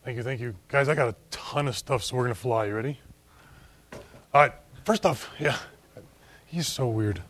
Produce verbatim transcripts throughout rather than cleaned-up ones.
Thank you, thank you. Guys, I got a ton of stuff, so we're going to fly. You ready? All right, first off, yeah, he's so weird.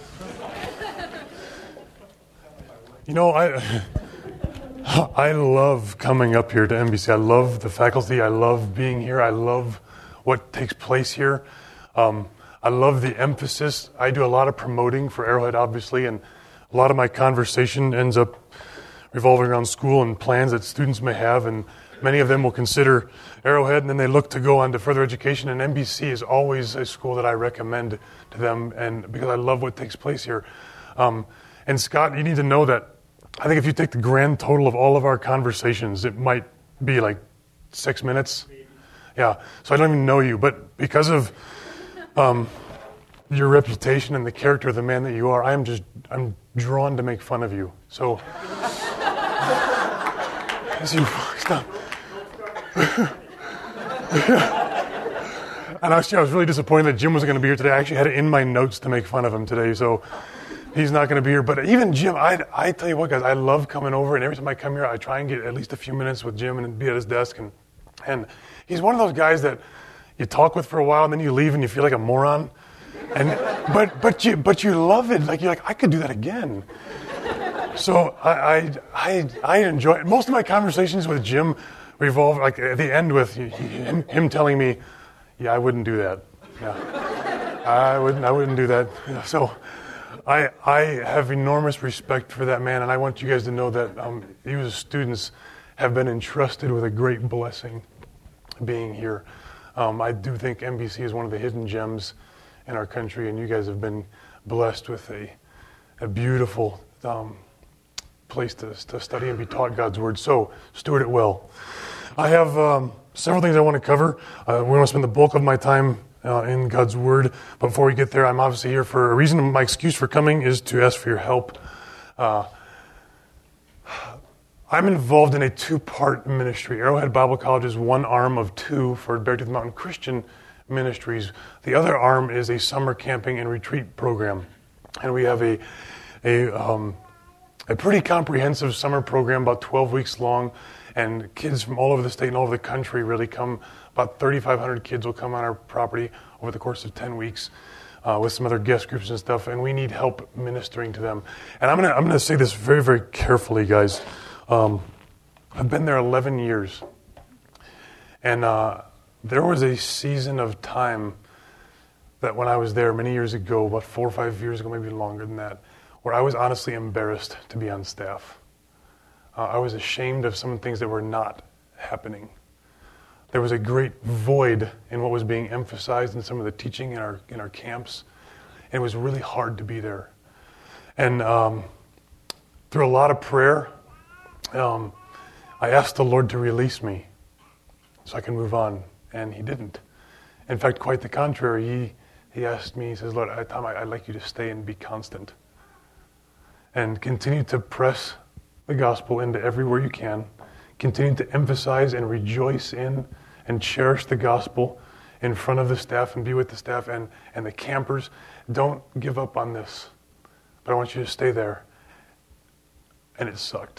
You know, I I love coming up here to N B C. I love the faculty. I love being here. I love what takes place here. Um, I love the emphasis. I do a lot of promoting for Arrowhead, obviously, and a lot of my conversation ends up revolving around school and plans that students may have, and many of them will consider Arrowhead, and then they look to go on to further education, and N B C is always a school that I recommend to them, and because I love what takes place here. Um, and Scott, you need to know that I think if you take the grand total of all of our conversations, it might be like six minutes. Yeah, so I don't even know you, but because of um, your reputation and the character of the man that you are, I'm just, I'm drawn to make fun of you. So, as you, stop. And actually, I was really disappointed that Jim wasn't going to be here today. I actually had it in my notes to make fun of him today, so he's not going to be here. But even Jim, I I tell you what, guys, I love coming over, and every time I come here, I try and get at least a few minutes with Jim and be at his desk. And, and he's one of those guys that you talk with for a while, and then you leave, and you feel like a moron. And but but you but you love it. Like you're like, I could do that again. So I I I, I enjoy it. Most of my conversations with Jim revolve like at the end with him, him telling me, "Yeah, I wouldn't do that. Yeah, I wouldn't. I wouldn't do that." Yeah, so I I have enormous respect for that man, and I want you guys to know that um, you as students have been entrusted with a great blessing being here. Um, I do think N B C is one of the hidden gems in our country, and you guys have been blessed with a a beautiful um, place to, to study and be taught God's Word. So steward it well. I have um, several things I want to cover. Uh, we want to spend the bulk of my time uh, in God's Word. But before we get there, I'm obviously here for a reason. My excuse for coming is to ask for your help. Uh, I'm involved in a two-part ministry. Arrowhead Bible College is one arm of two for Beartooth Mountain Christian Ministries. The other arm is a summer camping and retreat program. And we have a a um, a pretty comprehensive summer program, about twelve weeks long, and kids from all over the state and all over the country really come. About thirty-five hundred kids will come on our property over the course of ten weeks uh, with some other guest groups and stuff, and we need help ministering to them. And I'm gonna I'm gonna say this very, very carefully, guys. Um, I've been there eleven years, and uh, there was a season of time that when I was there many years ago, about four or five years ago, maybe longer than that, where I was honestly embarrassed to be on staff. Uh, I was ashamed of some of the things that were not happening. There was a great void in what was being emphasized in some of the teaching in our in our camps. And it was really hard to be there. And um, through a lot of prayer, um, I asked the Lord to release me so I can move on, and He didn't. In fact, quite the contrary. He He asked me, He says, "Lord, Tom, I'd like you to stay and be constant. And continue to press the gospel into everywhere you can. Continue to emphasize and rejoice in and cherish the gospel in front of the staff and be with the staff and, and the campers. Don't give up on this. But I want you to stay there." And it sucked.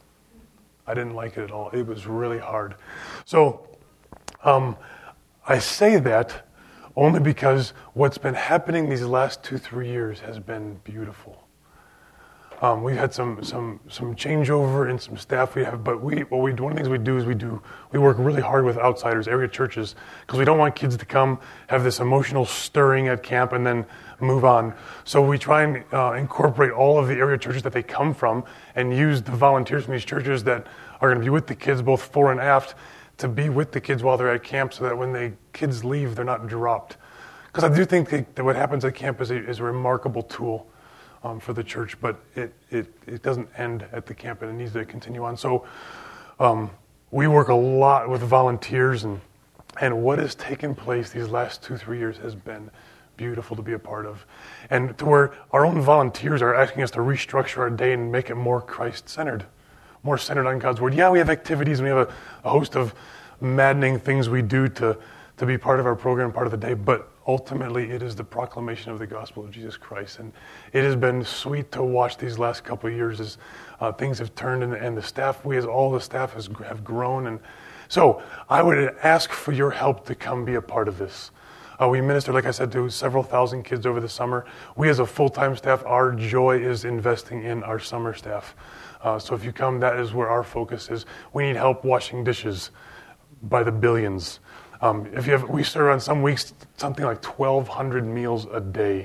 I didn't like it at all. It was really hard. So um, I say that only because what's been happening these last two, three years has been beautiful. Um, we've had some some some changeover in some staff we have, but we what we one of the things we do is we do we work really hard with outsiders, area churches, because we don't want kids to come have this emotional stirring at camp and then move on. So we try and uh, incorporate all of the area churches that they come from and use the volunteers from these churches that are going to be with the kids both fore and aft to be with the kids while they're at camp, so that when the kids leave, they're not dropped. Because I do think that what happens at camp is a, is a remarkable tool Um, for the church, but it, it, it doesn't end at the camp, and it needs to continue on. So um, we work a lot with volunteers, and and what has taken place these last two, three years has been beautiful to be a part of. And to where our own volunteers are asking us to restructure our day and make it more Christ-centered, more centered on God's Word. Yeah, we have activities, and we have a, a host of maddening things we do to, to be part of our program, part of the day, but ultimately, it is the proclamation of the gospel of Jesus Christ. And it has been sweet to watch these last couple of years as uh, things have turned, and, and the staff, we as all the staff has, have grown, and So I would ask for your help to come be a part of this. Uh, we minister, like I said, to several thousand kids over the summer. We as a full-time staff, our joy is investing in our summer staff. Uh, so if you come, that is where our focus is. We need help washing dishes by the billions. Um, if you have, we serve on some weeks something like twelve hundred meals a day.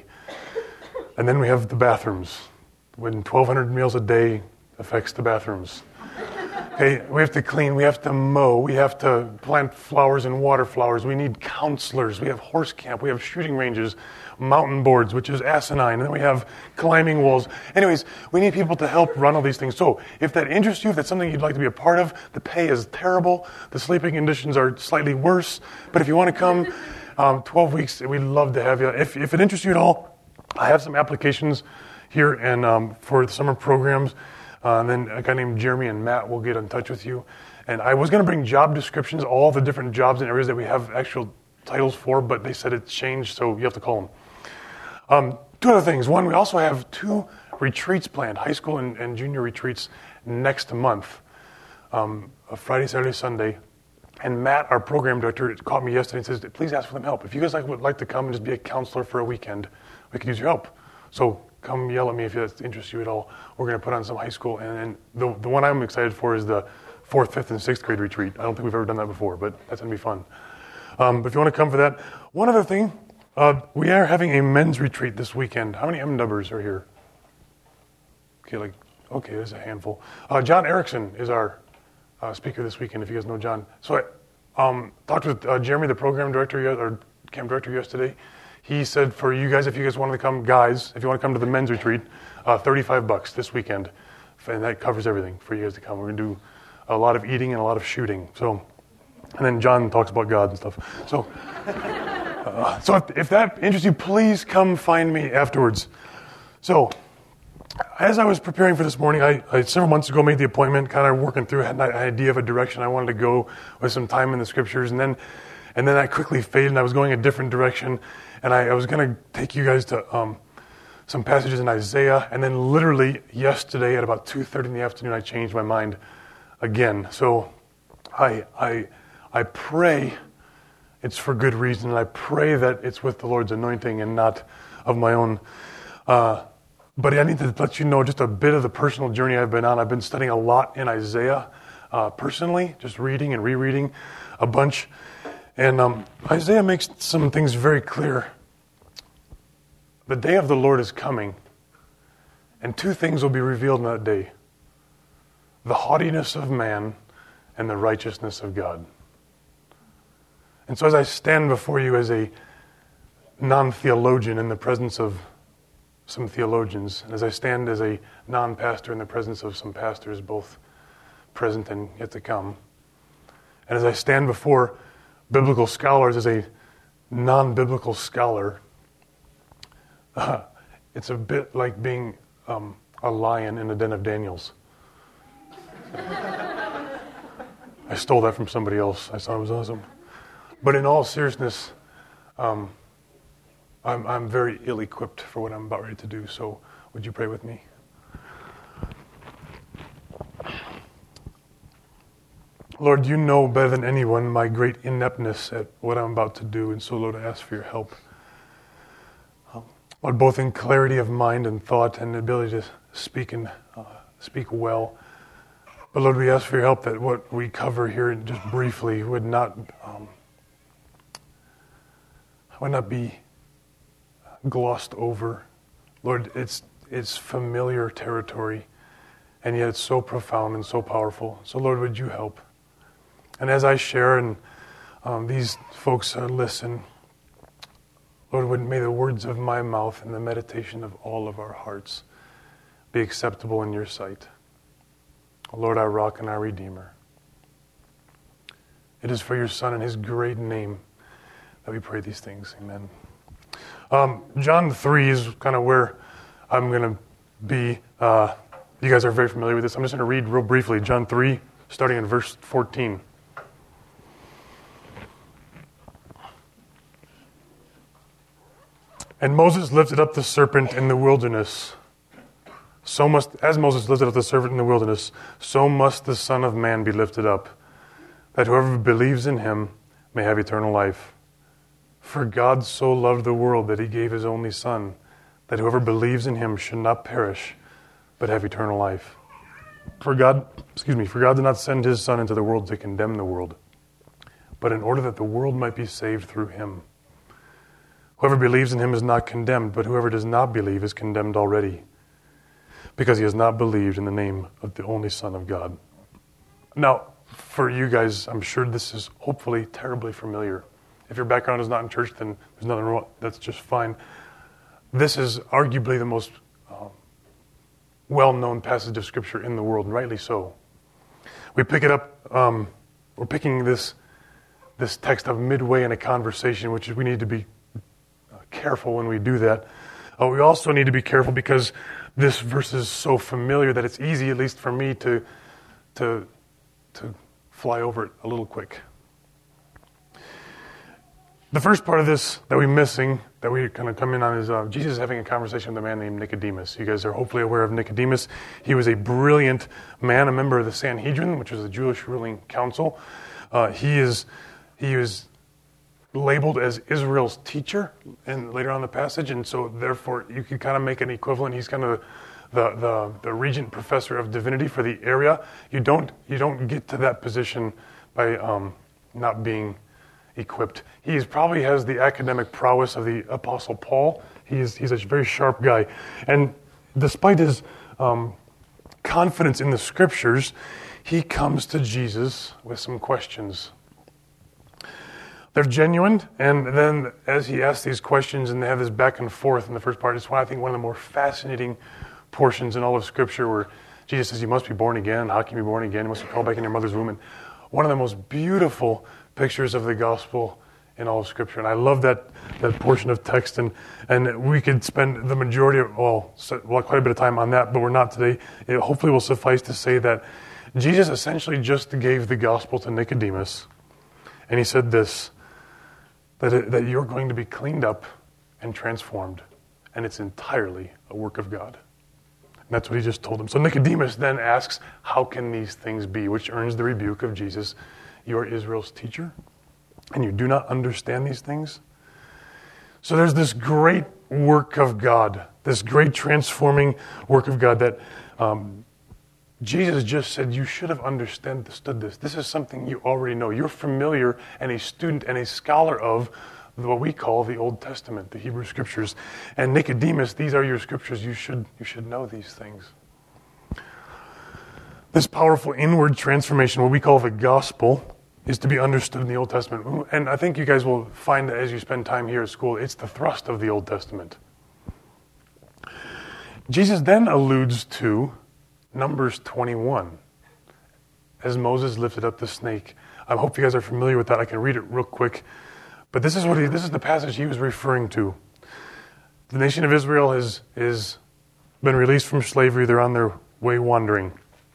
And then we have the bathrooms. When twelve hundred meals a day affects the bathrooms. Okay, we have to clean, we have to mow, we have to plant flowers and water flowers. We need counselors. We have horse camp, we have shooting ranges, mountain boards, which is asinine, and then we have climbing walls. Anyways, we need people to help run all these things. So if that interests you, if that's something you'd like to be a part of, the pay is terrible, the sleeping conditions are slightly worse, but if you want to come, um, twelve weeks, we'd love to have you. If, if it interests you at all, I have some applications here and um, for the summer programs. Uh, and then a guy named Jeremy and Matt will get in touch with you. And I was going to bring job descriptions, all the different jobs and areas that we have actual titles for, but they said it's changed, so you have to call them. Um, two other things. One, we also have two retreats planned, high school and, and junior retreats next month, um, Friday, Saturday, Sunday. And Matt, our program director, called me yesterday and says, please ask for them help. If you guys like, would like to come and just be a counselor for a weekend, we could use your help. So come yell at me if that interests you at all. We're going to put on some high school. And, and the the one I'm excited for is the fourth, fifth, and sixth grade retreat. I don't think we've ever done that before, but that's going to be fun. Um, but if you want to come for that. One other thing, uh, we are having a men's retreat this weekend. How many M-dubbers are here? Okay, like, okay, there's a handful. Uh, John Erickson is our uh, speaker this weekend, if you guys know John. So I um, talked with uh, Jeremy, the program director, or camp director yesterday. He said for you guys, if you guys want to come, guys, if you want to come to the men's retreat, uh, thirty-five bucks this weekend. And that covers everything for you guys to come. We're going to do a lot of eating and a lot of shooting. So, and then John talks about God and stuff. So, uh, so if, if that interests you, please come find me afterwards. So, as I was preparing for this morning, I, I several months ago made the appointment, kind of working through, had an idea of a direction I wanted to go with some time in the scriptures, and then, and then I quickly faded, and I was going a different direction. And I, I was going to take you guys to um, some passages in Isaiah, and then literally yesterday at about two thirty in the afternoon, I changed my mind again. So I I I pray it's for good reason, and I pray that it's with the Lord's anointing and not of my own. Uh, but I need to let you know just a bit of the personal journey I've been on. I've been studying a lot in Isaiah uh, personally, just reading and rereading a bunch. And um, Isaiah makes some things very clear. The day of the Lord is coming, and two things will be revealed in that day. The haughtiness of man and the righteousness of God. And so as I stand before you as a non-theologian in the presence of some theologians, and as I stand as a non-pastor in the presence of some pastors, both present and yet to come, and as I stand before biblical scholars as a non-biblical scholar, uh, it's a bit like being um, a lion in the den of Daniels. I stole that from somebody else. I thought it was awesome. But in all seriousness, um, I'm, I'm very ill-equipped for what I'm about ready to do, so would you pray with me? Lord, you know better than anyone my great ineptness at what I'm about to do, and so, Lord, I ask for your help. Um, Lord, both in clarity of mind and thought and the ability to speak and uh, speak well. But, Lord, we ask for your help that what we cover here just briefly would not um, would not be glossed over. Lord, it's it's familiar territory, and yet it's so profound and so powerful. So, Lord, would you help? And as I share and um, these folks uh, listen, Lord, would may the words of my mouth and the meditation of all of our hearts be acceptable in your sight. Lord, our rock and our redeemer. It is for your Son and his great name that we pray these things. Amen. Um, John three is kind of where I'm going to be. Uh, you guys are very familiar with this. I'm just going to read real briefly John three, starting in verse fourteen. And Moses lifted up the serpent in the wilderness. So must, as Moses lifted up the serpent in the wilderness, so must the Son of Man be lifted up, that whoever believes in him may have eternal life. For God so loved the world that he gave his only Son, that whoever believes in him should not perish, but have eternal life. For God, excuse me, for God did not send his Son into the world to condemn the world, but in order that the world might be saved through him. Whoever believes in him is not condemned, but whoever does not believe is condemned already, because he has not believed in the name of the only Son of God. Now, for you guys, I'm sure this is hopefully terribly familiar. If your background is not in church, then there's nothing wrong. That's just fine. This is arguably the most uh, well-known passage of Scripture in the world, and rightly so. We pick it up, um, we're picking this, this text up midway in a conversation, which is we need to be careful when we do that. Uh, we also need to be careful because this verse is so familiar that it's easy, at least for me, to to to fly over it a little quick. The first part of this that we're missing, that we kind of come in on, is uh, Jesus is having a conversation with a man named Nicodemus. You guys are hopefully aware of Nicodemus. He was a brilliant man, a member of the Sanhedrin, which was the Jewish ruling council. Uh, he is he is. labeled as Israel's teacher, and later on in the passage, and so therefore you could kind of make an equivalent. He's kind of the, the the regent professor of divinity for the area. You don't you don't get to that position by um, not being equipped. He is, probably has the academic prowess of the Apostle Paul. He's he's a very sharp guy, and despite his um, confidence in the Scriptures, he comes to Jesus with some questions. They're genuine, and then as he asks these questions and they have this back and forth in the first part, it's one, I think one of the more fascinating portions in all of Scripture where Jesus says, you must be born again. How can you be born again? You must be called back in your mother's womb. And one of the most beautiful pictures of the gospel in all of Scripture. And I love that that portion of text, and, and we could spend the majority of, well, well, quite a bit of time on that, but we're not today. It hopefully will suffice to say that Jesus essentially just gave the gospel to Nicodemus, and he said this, That, it, that you're going to be cleaned up and transformed, and it's entirely a work of God. And that's what he just told him. So Nicodemus then asks, how can these things be? Which earns the rebuke of Jesus. You are Israel's teacher, and you do not understand these things? So there's this great work of God, this great transforming work of God that um, Jesus just said, you should have understood this. This is something you already know. You're familiar and a student and a scholar of what we call the Old Testament, the Hebrew Scriptures. And Nicodemus, these are your Scriptures. You should, you should know these things. This powerful inward transformation, what we call the gospel, is to be understood in the Old Testament. And I think you guys will find that as you spend time here at school, it's the thrust of the Old Testament. Jesus then alludes to Numbers twenty-one, as Moses lifted up the snake. I hope you guys are familiar with that. I can read it real quick. But this is what he, this is the passage he was referring to. The nation of Israel has, has been released from slavery. They're on their way wandering.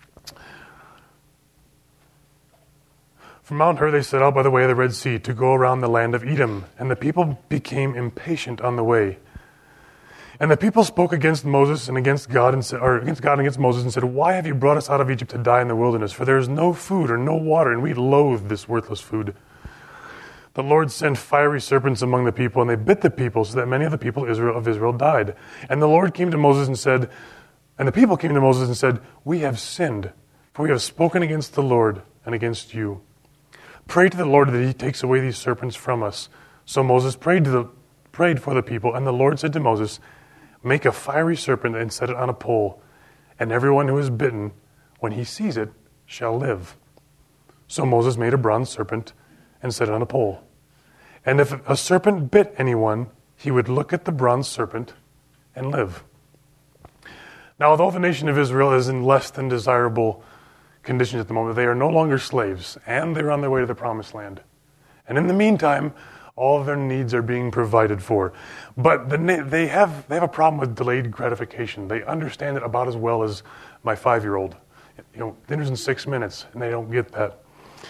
From Mount Hor they set out by the way of the Red Sea to go around the land of Edom, and the people became impatient on the way. And the people spoke against Moses and against God, and said, or against God and against Moses, and said, why have you brought us out of Egypt to die in the wilderness? For there is no food or no water, and we loathe this worthless food. The Lord sent fiery serpents among the people, and they bit the people, so that many of the people of Israel, of Israel died. And the Lord came to Moses and said, and the people came to Moses and said, we have sinned, for we have spoken against the Lord and against you. Pray to the Lord that he takes away these serpents from us. So Moses prayed to the prayed for the people, and the Lord said to Moses, make a fiery serpent and set it on a pole, and everyone who is bitten, when he sees it, shall live. So Moses made a bronze serpent and set it on a pole. And if a serpent bit anyone, he would look at the bronze serpent and live. Now, although the nation of Israel is in less than desirable conditions at the moment, they are no longer slaves, and they're on their way to the promised land. And in the meantime, all of their needs are being provided for. But the, they have they have a problem with delayed gratification. They understand it about as well as my five-year-old. You know, dinner's in six minutes, and they don't get that.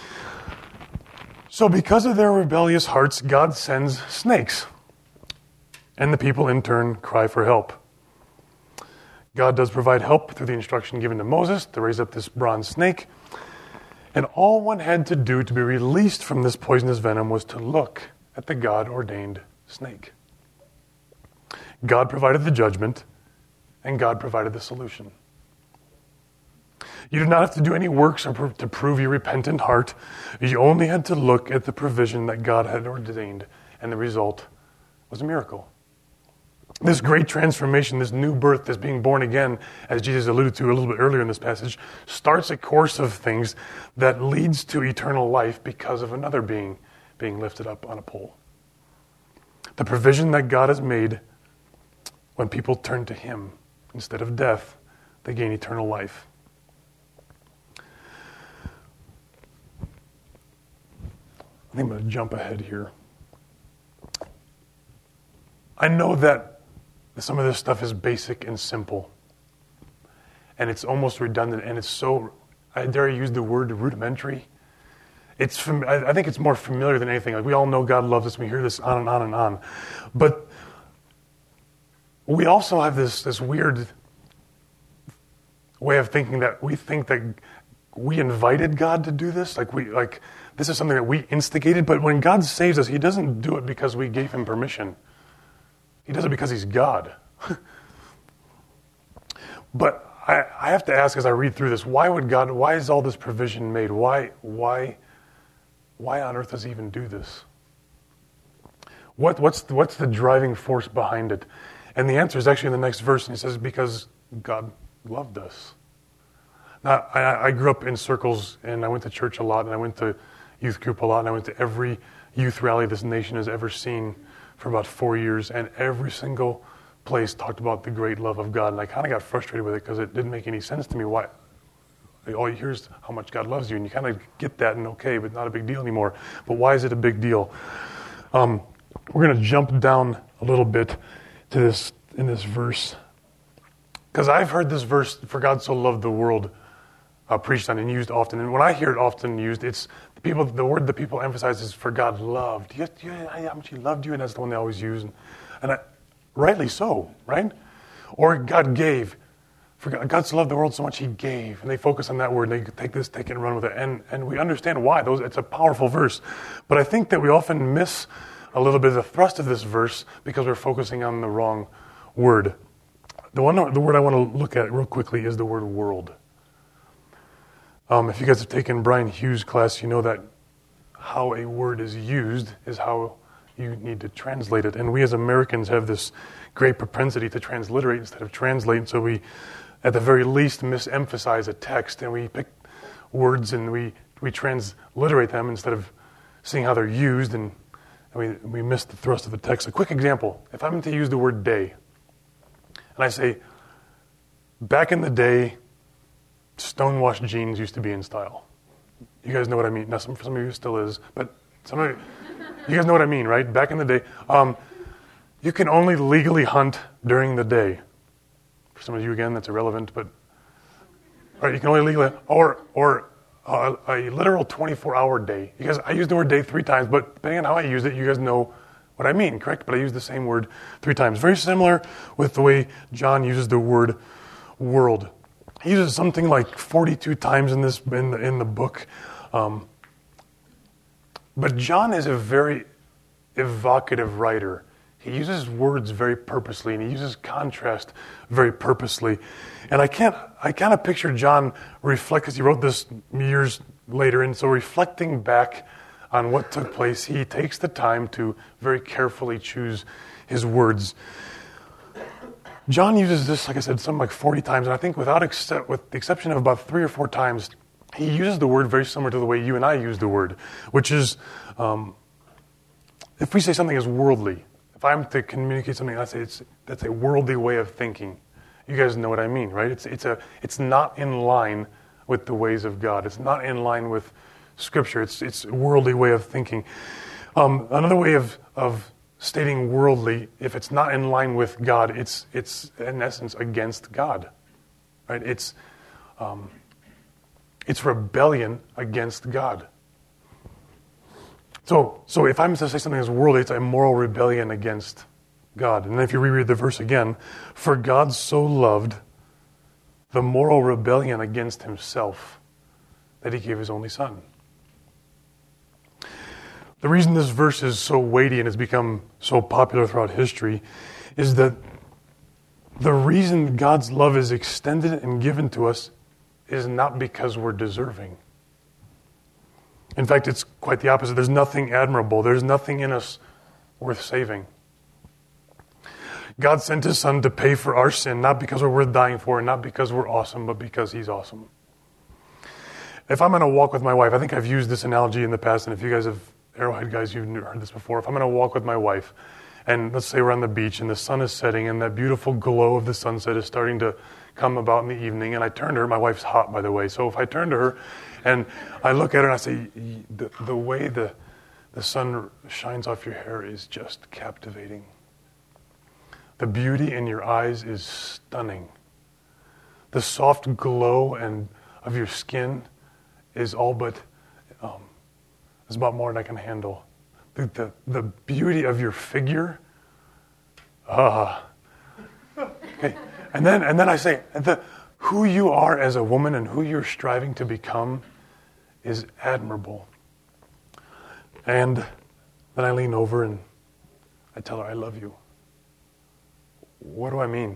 So because of their rebellious hearts, God sends snakes. And the people in turn cry for help. God does provide help through the instruction given to Moses to raise up this bronze snake. And all one had to do to be released from this poisonous venom was to look at the God-ordained snake. God provided the judgment, and God provided the solution. You did not have to do any works or to prove your repentant heart. You only had to look at the provision that God had ordained, and the result was a miracle. This great transformation, this new birth, this being born again, as Jesus alluded to a little bit earlier in this passage, starts a course of things that leads to eternal life because of another being being lifted up on a pole. The provision that God has made when people turn to Him instead of death, they gain eternal life. I think I'm going to jump ahead here. I know that some of this stuff is basic and simple, and it's almost redundant, and it's so, I dare use the word rudimentary. It's fam- I think it's more familiar than anything. Like, we all know God loves us. We hear this on and on and on. But we also have this, this weird way of thinking that we think that we invited God to do this. Like we like this is something that we instigated. But when God saves us, He doesn't do it because we gave Him permission. He does it because He's God. But I, I have to ask as I read through this, why would God, why is all this provision made? Why, why, why on earth does He even do this? What, what's, the, what's the driving force behind it? And the answer is actually in the next verse, and He says, because God loved us. Now, I, I grew up in circles, and I went to church a lot, and I went to youth group a lot, and I went to every youth rally this nation has ever seen for about four years, and every single place talked about the great love of God, and I kind of got frustrated with it because it didn't make any sense to me. Why? All you hear is how much God loves you, and you kind of get that, and okay, but not a big deal anymore. But why is it a big deal? Um, we're going to jump down a little bit to this in this verse, because I've heard this verse, "For God so loved the world," uh, preached on and used often. And when I hear it often used, it's the people. The word that people emphasize is "for God loved." You, you, how much He loved you, and that's the one they always use. And, and I, rightly so, right? Or God gave. For God, God so loved the world so much He gave, and they focus on that word. And they take this, take it, and run with it. And and we understand why. Those it's a powerful verse, but I think that we often miss a little bit of the thrust of this verse because we're focusing on the wrong word. The one, the word I want to look at real quickly is the word "world." Um, if you guys have taken Brian Hughes' class, you know that how a word is used is how you need to translate it. And we as Americans have this great propensity to transliterate instead of translate. So we, at the very least, misemphasize a text, and we pick words and we, we transliterate them instead of seeing how they're used, and, and we, we miss the thrust of the text. A quick example, if I'm to use the word day, and I say, back in the day, stonewashed jeans used to be in style. You guys know what I mean. Now, some, for some of you it still is, but some of you, you guys know what I mean, right? Back in the day, um, you can only legally hunt during the day. For some of you, again, that's irrelevant, but right, you can only legally, or or uh, a literal twenty-four hour day. You guys, I use the word day three times, but depending on how I use it, you guys know what I mean, correct? But I use the same word three times. Very similar with the way John uses the word world. He uses something like forty-two times in this in the, in the book. Um, but John is a very evocative writer. He uses words very purposely, and he uses contrast very purposely. And I can't, I kind of picture John reflect, because he wrote this years later, and so reflecting back on what took place, he takes the time to very carefully choose his words. John uses this, like I said, something like forty times, and I think without except, with the exception of about three or four times, he uses the word very similar to the way you and I use the word, which is, um, if we say something is worldly, if I'm to communicate something, I say it's that's a worldly way of thinking. You guys know what I mean, right? It's it's a it's not in line with the ways of God. It's not in line with Scripture. It's it's a worldly way of thinking. Um, another way of of stating worldly, if it's not in line with God, it's it's in essence against God, right? It's um, it's rebellion against God. So so if I'm to say something is worldly, it's a moral rebellion against God. And then if you reread the verse again, for God so loved, the moral rebellion against Himself. that he gave his only son. The reason this verse is so weighty and has become so popular throughout history is that the reason God's love is extended and given to us is not because we're deserving. In fact, it's quite the opposite. There's nothing admirable. There's nothing in us worth saving. God sent his son to pay for our sin, not because we're worth dying for, not because we're awesome, but because he's awesome. If I'm going to walk with my wife, I think I've used this analogy in the past, and if you guys have, Arrowhead guys, you've heard this before. If I'm going to walk with my wife, and let's say we're on the beach and the sun is setting and that beautiful glow of the sunset is starting to come about in the evening, and I turn to her, my wife's hot, by the way, so if I turn to her and I look at her and I say, the, the way the, the sun shines off your hair is just captivating. The beauty in your eyes is stunning. The soft glow and of your skin is all but, um, it's about more than I can handle. The, the, the beauty of your figure, ah. Okay. And then and then I say, the, who you are as a woman and who you're striving to become is admirable. And then I lean over and I tell her, I love you. What do I mean?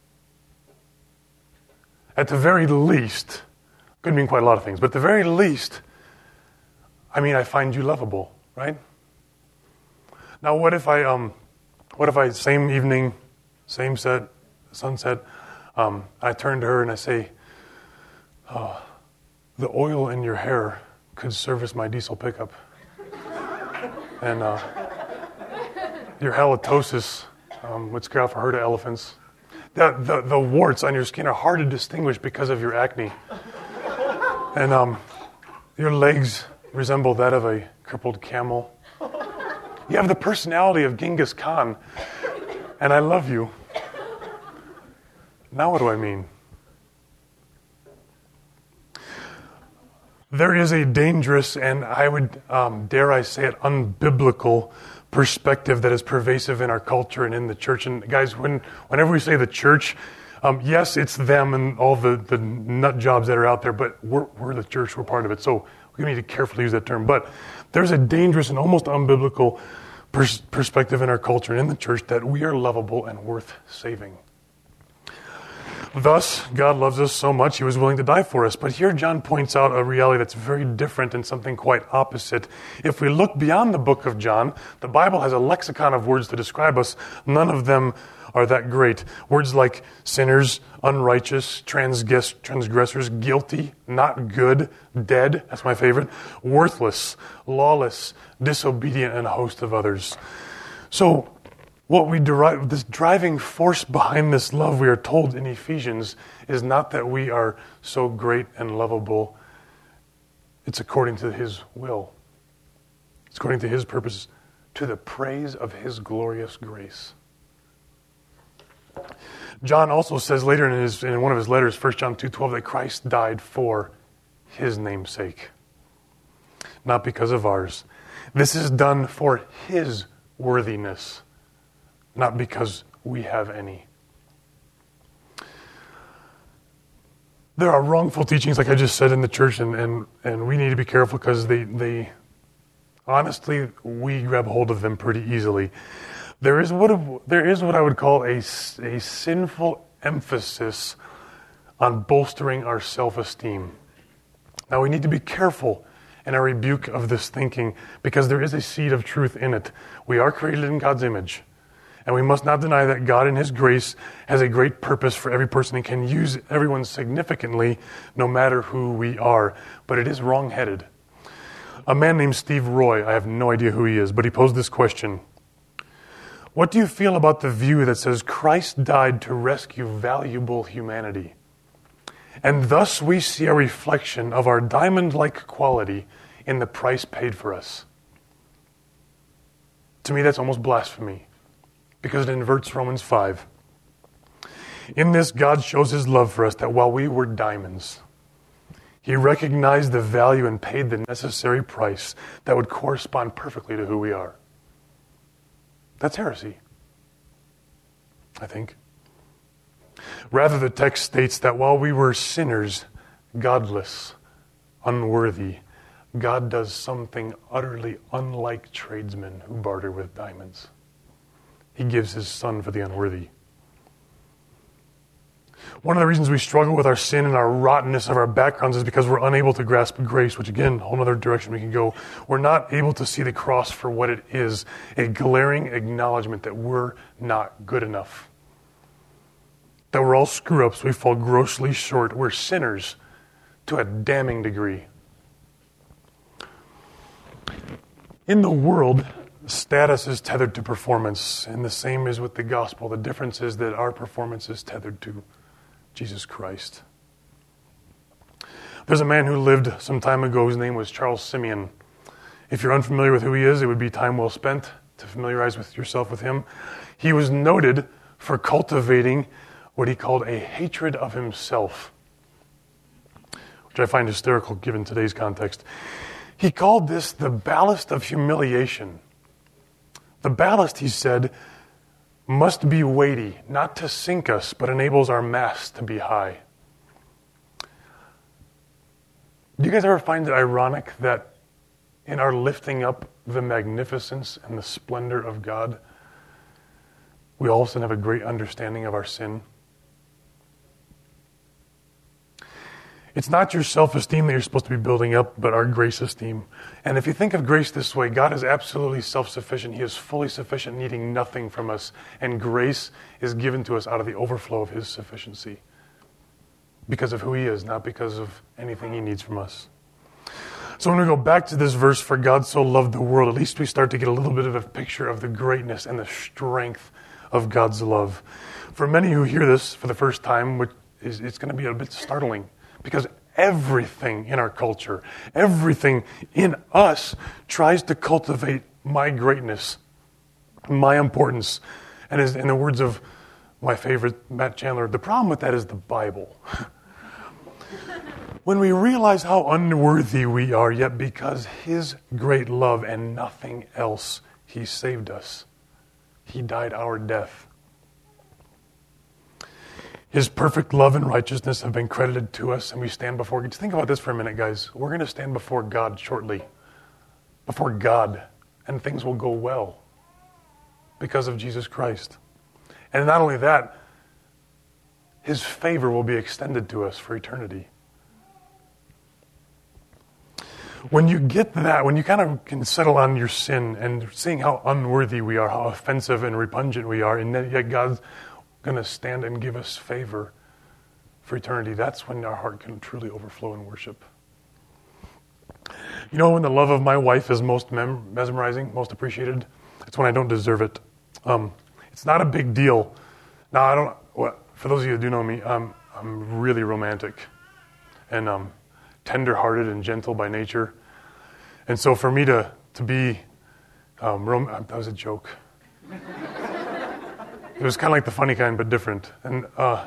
At the very least, could mean quite a lot of things, but at the very least, I mean, I find you lovable, right? Now, what if I, um, what if I, same evening, same set, sunset, um, I turn to her and I say, oh, the oil in your hair could service my diesel pickup. And uh, your halitosis um, would scare off a herd of elephants. The, the, the warts on your skin are hard to distinguish because of your acne. And um, your legs resemble that of a crippled camel. You have the personality of Genghis Khan, and I love you. Now what do I mean? There is a dangerous and I would, um, dare I say it, unbiblical perspective that is pervasive in our culture and in the church. And guys, when whenever we say the church, um, yes, it's them and all the, the nut jobs that are out there, but we're, we're the church, we're part of it. So we need to carefully use that term. But there's a dangerous and almost unbiblical pers- perspective in our culture and in the church that we are lovable and worth saving. Thus, God loves us so much, he was willing to die for us. But here John points out a reality that's very different and something quite opposite. If we look beyond the book of John, the Bible has a lexicon of words to describe us. None of them are that great. Words like sinners, unrighteous, transgress- transgressors, guilty, not good, dead, that's my favorite, worthless, lawless, disobedient, and a host of others. So, what we derive, this driving force behind this love we are told in Ephesians is not that we are so great and lovable. It's according to his will. It's according to his purpose, to the praise of his glorious grace. John also says later in his in one of his letters, First John two twelve, that Christ died for his name's sake, not because of ours. This is done for his worthiness, not because we have any. There are wrongful teachings, like I just said, in the church, and, and, and we need to be careful because they, they, honestly, we grab hold of them pretty easily. There is what there is what I would call a, a sinful emphasis on bolstering our self-esteem. Now, we need to be careful in our rebuke of this thinking because there is a seed of truth in it. We are created in God's image. And we must not deny that God in his grace has a great purpose for every person and can use everyone significantly no matter who we are. But it is wrong-headed. A man named Steve Roy, I have no idea who he is, but he posed this question. What do you feel about the view that says Christ died to rescue valuable humanity? And thus we see a reflection of our diamond-like quality in the price paid for us. To me, that's almost blasphemy, because it inverts Romans five. In this, God shows his love for us that while we were diamonds, he recognized the value and paid the necessary price that would correspond perfectly to who we are. That's heresy, I think. Rather, the text states that while we were sinners, godless, unworthy, God does something utterly unlike tradesmen who barter with diamonds. He gives his son for the unworthy. One of the reasons we struggle with our sin and our rottenness of our backgrounds is because we're unable to grasp grace, which again, a whole other direction we can go. We're not able to see the cross for what it is, a glaring acknowledgement that we're not good enough. That we're all screw-ups, we fall grossly short, we're sinners to a damning degree. In the world, status is tethered to performance, and the same is with the gospel. The difference is that our performance is tethered to Jesus Christ. There's a man who lived some time ago. His name was Charles Simeon. If you're unfamiliar with who he is, it would be time well spent to familiarize with yourself with him. He was noted for cultivating what he called a hatred of himself, which I find hysterical given today's context. He called this the ballast of humiliation. The ballast, he said, must be weighty, not to sink us, but enables our mast to be high. Do you guys ever find it ironic that in our lifting up the magnificence and the splendor of God, we all of a sudden have a great understanding of our sin? It's not your self-esteem that you're supposed to be building up, but our grace esteem. And if you think of grace this way, God is absolutely self-sufficient. He is fully sufficient, needing nothing from us. And grace is given to us out of the overflow of his sufficiency. Because of who he is, not because of anything he needs from us. So when we go back to this verse, for God so loved the world, at least we start to get a little bit of a picture of the greatness and the strength of God's love. For many who hear this for the first time, which is, it's going to be a bit startling. Because everything in our culture, everything in us tries to cultivate my greatness, my importance. And as in the words of my favorite, Matt Chandler, the problem with that is the Bible. When we realize how unworthy we are, yet because his great love and nothing else, he saved us. He died our death. His perfect love and righteousness have been credited to us, and we stand before God. Just think about this for a minute, guys. We're going to stand before God shortly. Before God. And things will go well. Because of Jesus Christ. And not only that, his favor will be extended to us for eternity. When you get that, when you kind of can settle on your sin and seeing how unworthy we are, how offensive and repugnant we are, and then yet God's going to stand and give us favor for eternity, that's when our heart can truly overflow in worship. You know when the love of my wife is most mem- mesmerizing, most appreciated? It's when I don't deserve it. Um, it's not a big deal. Now, I don't. Well, for those of you who do know me, um, I'm really romantic and um, tender-hearted and gentle by nature. And so for me to, to be, um, rom- that was a joke. It was kind of like the funny kind, but different. And uh,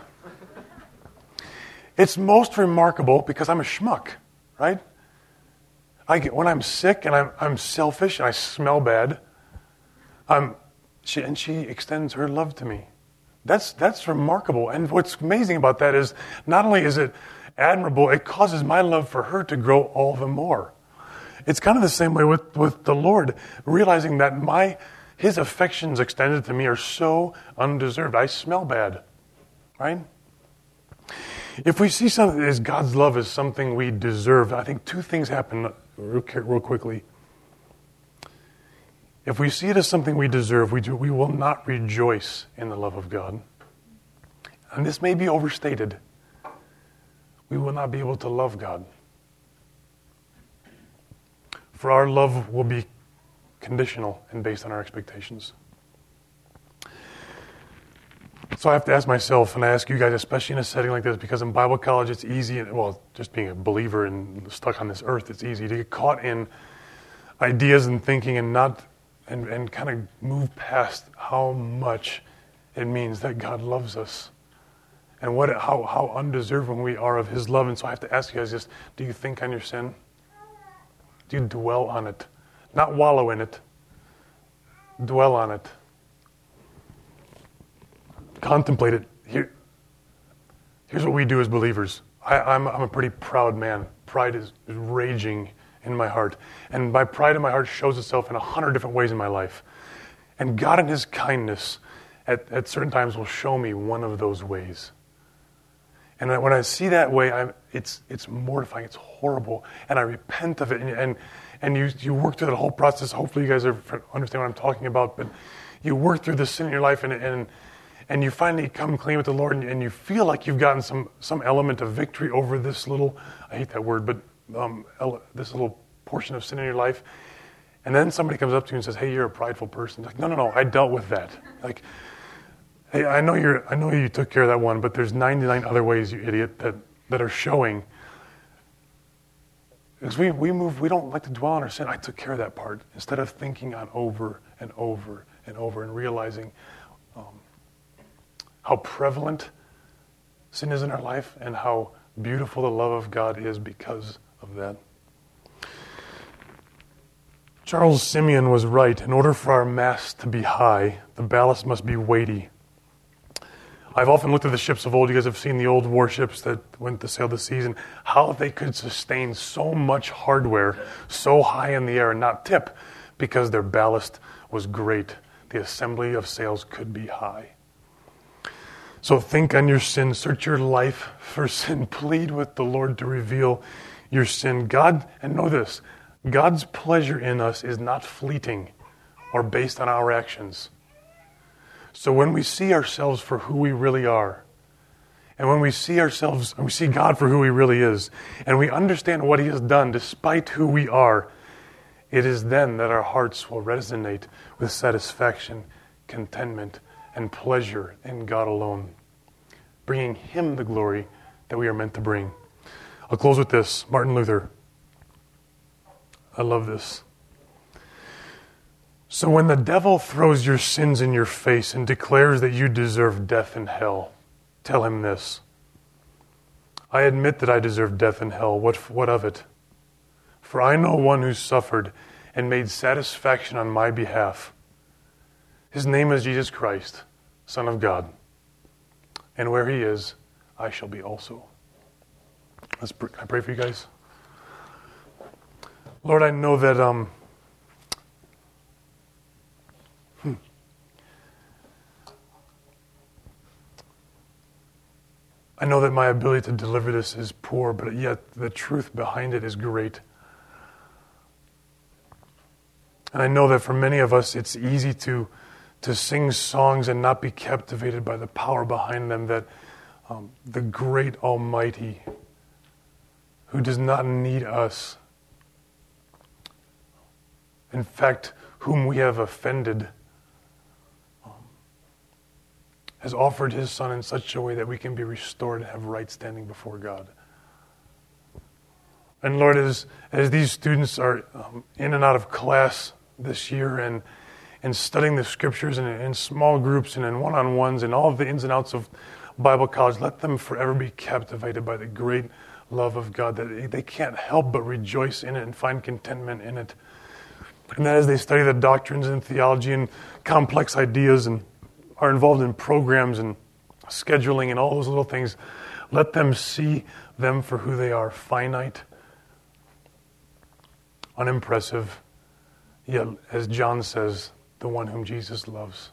it's most remarkable because I'm a schmuck, right? I get, when I'm sick and I'm, I'm selfish and I smell bad, um, she, and she extends her love to me. That's that's remarkable. And what's amazing about that is not only is it admirable, it causes my love for her to grow all the more. It's kind of the same way with, with the Lord, realizing that my his affections extended to me are so undeserved. I smell bad, right? If we see something as God's love as something we deserve, I think two things happen real, real quickly. If we see it as something we deserve, we do, we will not rejoice in the love of God. And this may be overstated. We will not be able to love God. For our love will be conditional and based on our expectations. So I have to ask myself, and I ask you guys, especially in a setting like this, because in Bible college it's easy, well, just being a believer and stuck on this earth, it's easy to get caught in ideas and thinking and not, and, and kind of move past how much it means that God loves us and what how, how undeserving we are of his love. And so I have to ask you guys this, do you think on your sin? Do you dwell on it? Not wallow in it. Dwell on it. Contemplate it. Here, here's what we do as believers. I, I'm, I'm a pretty proud man. pride is, is raging in my heart. And my pride in my heart shows itself in a hundred different ways in my life. And God in his kindness at, at certain times will show me one of those ways. And when I see that way, I'm, it's it's mortifying, it's horrible, and I repent of it. And and, and you, you work through the whole process. Hopefully you guys are, understand what I'm talking about, but you work through the sin in your life, and and, and you finally come clean with the Lord, and, and you feel like you've gotten some, some element of victory over this little, I hate that word, but um, this little portion of sin in your life. And then somebody comes up to you and says, hey, you're a prideful person. Like, no, no, no, I dealt with that. Like, hey, I know you're. I know you took care of that one, but there's ninety-nine other ways, you idiot, that, that are showing. Because we we move, we don't like to dwell on our sin. I took care of that part instead of thinking on over and over and over and realizing um, how prevalent sin is in our life and how beautiful the love of God is because of that. Charles Simeon was right. In order for our mast to be high, the ballast must be weighty. I've often looked at the ships of old. You guys have seen the old warships that went to sail the seas and how they could sustain so much hardware so high in the air and not tip because their ballast was great. The assembly of sails could be high. So think on your sin. Search your life for sin. Plead with the Lord to reveal your sin. God, and know this, God's pleasure in us is not fleeting or based on our actions. So when we see ourselves for who we really are, and when we see ourselves, and we see God for who he really is, and we understand what he has done despite who we are, it is then that our hearts will resonate with satisfaction, contentment, and pleasure in God alone, bringing him the glory that we are meant to bring. I'll close with this. Martin Luther. I love this. So when the devil throws your sins in your face and declares that you deserve death and hell, tell him this. I admit that I deserve death and hell. What, what of it? For I know one who suffered and made satisfaction on my behalf. His name is Jesus Christ, Son of God. And where he is, I shall be also. Let's pray. Can I pray for you guys? Lord, I know that um, hmm, I know that my ability to deliver this is poor, but yet the truth behind it is great. And I know that for many of us, it's easy to to sing songs and not be captivated by the power behind them, that um, the great Almighty, who does not need us, in fact, whom we have offended, um, has offered his Son in such a way that we can be restored and have right standing before God. And Lord, as, as these students are um, in and out of class this year and and studying the scriptures and in small groups and in one-on-ones and all of the ins and outs of Bible college, let them forever be captivated by the great love of God, that they can't help but rejoice in it and find contentment in it. And that as they study the doctrines and theology and complex ideas and are involved in programs and scheduling and all those little things, let them see them for who they are, finite, unimpressive, yet, as John says, the one whom Jesus loves.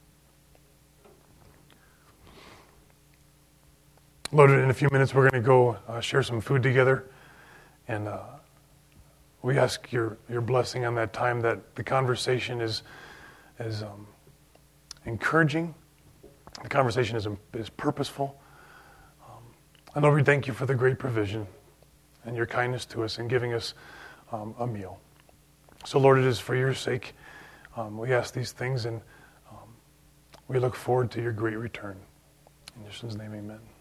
Lord, in a few minutes we're going to go uh, share some food together, and uh, we ask your, your blessing on that time, that the conversation is, is um, encouraging, the conversation is, is purposeful. Um, and Lord, we thank you for the great provision and your kindness to us in giving us um, a meal. So Lord, it is for your sake Um, we ask these things, and um, we look forward to your great return. In your Son's name, amen.